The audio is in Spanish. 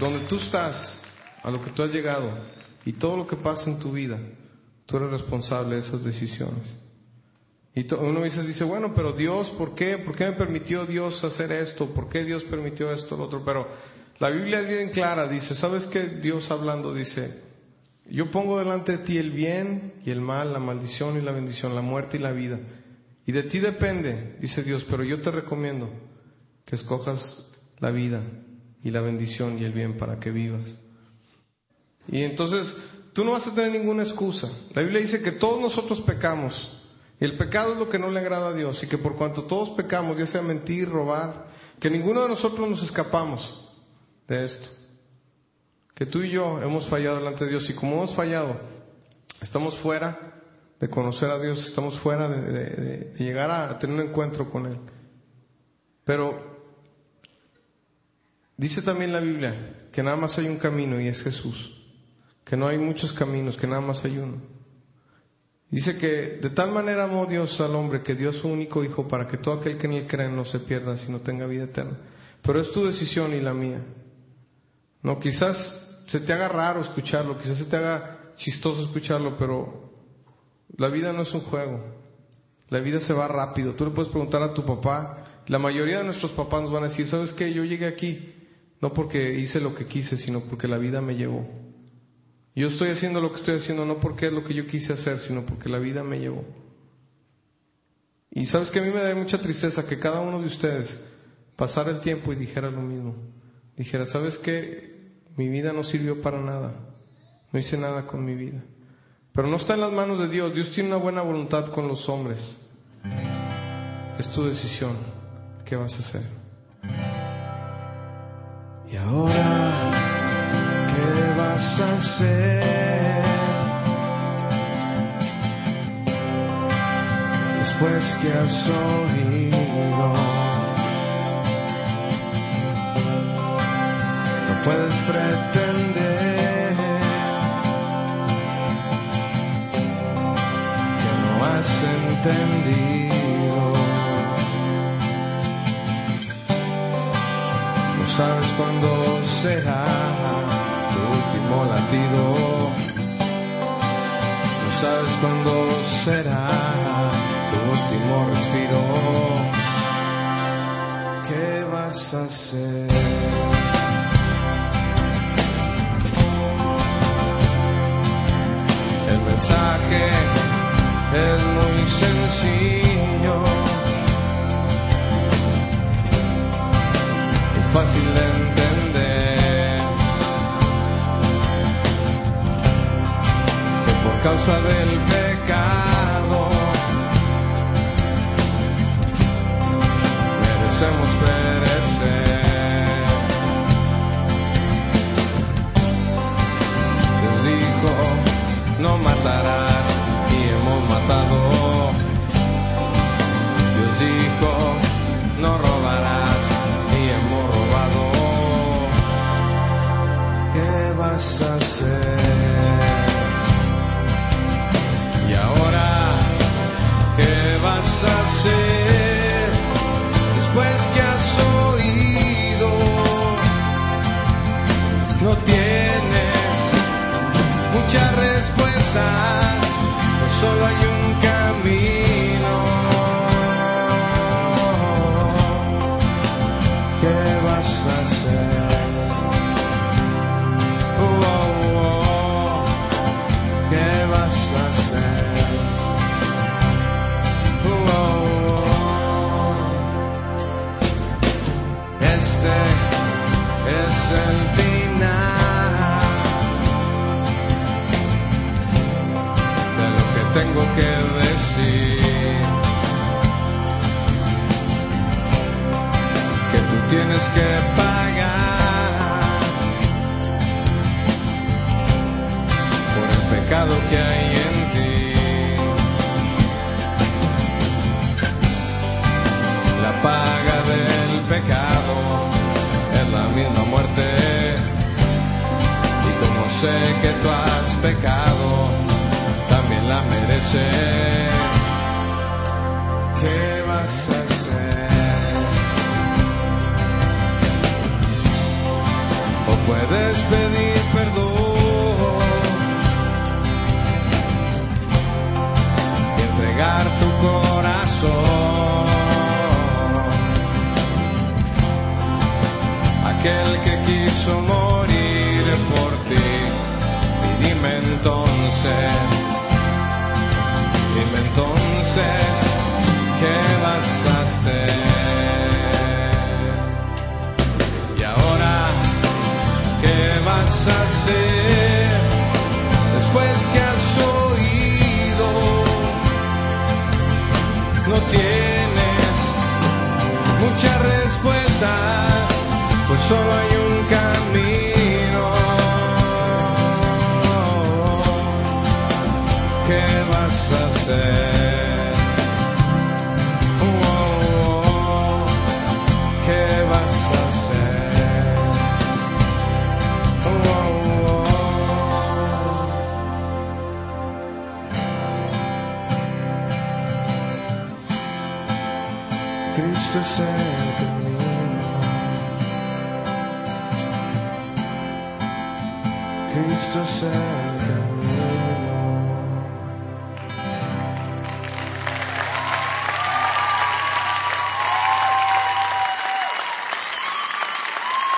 donde tú estás, a lo que tú has llegado y todo lo que pasa en tu vida, tú eres responsable de esas decisiones. Y uno dice, bueno, pero Dios, ¿por qué? ¿Por qué me permitió Dios hacer esto? ¿Por qué Dios permitió esto, lo otro? Pero la Biblia es bien clara, dice, ¿sabes qué? Dios hablando dice, yo pongo delante de ti el bien y el mal, la maldición y la bendición, la muerte y la vida. Y de ti depende, dice Dios, pero yo te recomiendo que escojas la vida y la bendición y el bien para que vivas. Y entonces tú no vas a tener ninguna excusa. La Biblia dice que todos nosotros pecamos. Y el pecado es lo que no le agrada a Dios. Y que por cuanto todos pecamos, ya sea mentir, robar, que ninguno de nosotros nos escapamos de esto. Que tú y yo hemos fallado delante de Dios. Y como hemos fallado, estamos fuera de conocer a Dios. Estamos fuera de llegar a tener un encuentro con Él. Pero dice también la Biblia que nada más hay un camino y es Jesús. Que no hay muchos caminos, que nada más hay uno. Dice que de tal manera amó Dios al hombre que dio a su único hijo para que todo aquel que en él cree no se pierda, sino tenga vida eterna. Pero es tu decisión y la mía. No, quizás se te haga raro escucharlo, quizás se te haga chistoso escucharlo, pero la vida no es un juego. La vida se va rápido. Tú le puedes preguntar a tu papá. La mayoría de nuestros papás nos van a decir, ¿sabes qué? Yo llegué aquí no porque hice lo que quise, sino porque la vida me llevó. Yo estoy haciendo lo que estoy haciendo no porque es lo que yo quise hacer, sino porque la vida me llevó. Y sabes que a mí me da mucha tristeza que cada uno de ustedes pasara el tiempo y dijera lo mismo. Dijera, ¿sabes qué? Mi vida no sirvió para nada. No hice nada con mi vida. Pero no está en las manos de Dios. Dios tiene una buena voluntad con los hombres. Es tu decisión. ¿Qué vas a hacer? Y ahora, ¿qué vas a hacer? Después que has oído, no puedes pretender que no has entendido. No sabes cuándo será tu último latido. No sabes cuándo será tu último respiro. ¿Qué vas a hacer? El mensaje es muy sencillo y fácil de entender, que por causa del pecado merecemos perecer. Dios dijo, no matarás, y hemos matado. Dios dijo, no robarás, y hemos robado. ¿Qué vas a hacer? Y ahora, ¿qué vas a hacer? Después que has oído, no tienes muchas respuestas, no solo hay un camino. ¿Qué vas a hacer? ¿Qué vas a hacer? Este es el final de lo que tengo que decir, que tú tienes que pagar por el pecado que hay en ti. La paga del pecado es la misma muerte, y como sé que tú has pecado, también la mereces. ¿Qué vas a hacer? ¿O puedes pedir perdón y entregar tu corazón a aquel que quiso morir por ti. Y dime entonces, ¿qué vas a hacer? Y ahora, ¿qué vas a hacer después que has oído? No tienes muchas respuestas, pues solo hay un camino. ¿Qué vas a hacer? ¿Qué vas a hacer? Cristo es el camino. Cristo es el